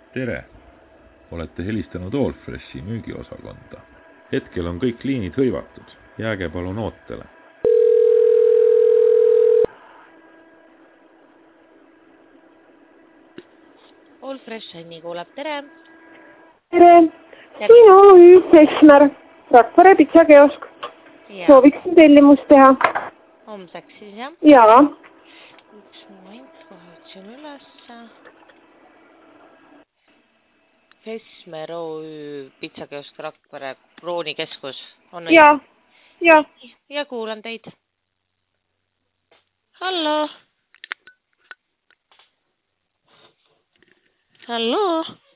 Tere! Olete helistanud Allfreshi müügiosakonda. Hetkel on kõik liinid hõivatud. Jääge palun ootele. Allfresh Anni kuulab, tere! Tere! Siin OÜ Sesmer, Rakvere pitsakeosk. Sooviksin tellimust teha. Homseks siis, jah? Jaa. Üks moment, kohe otsin ülesse. Sesmer OÜ pitsakeosk Rakvere Kroonikeskus. Jaa. Jaa. Ja kuulan teid. Hallo? Hallo?